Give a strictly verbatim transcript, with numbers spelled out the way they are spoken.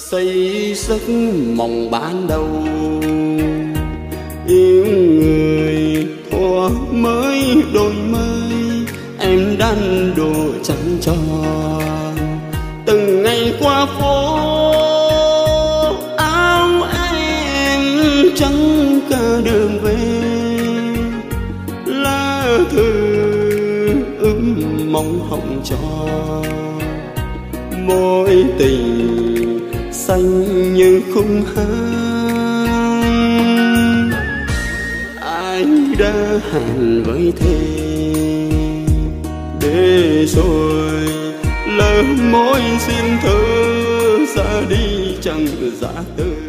xây giấc mộng ban đầu. Yêu người thuở mới đôi mươi, em đan đồ trắng tròn. Từng ngày qua phố áo em trắng cả đường về, lá thư ướm mong hồng tròn. Mối tình xanh như khung hát, ai đã hẹn với thề để rồi lỡ mối xin thơ ra đi chẳng giả từ.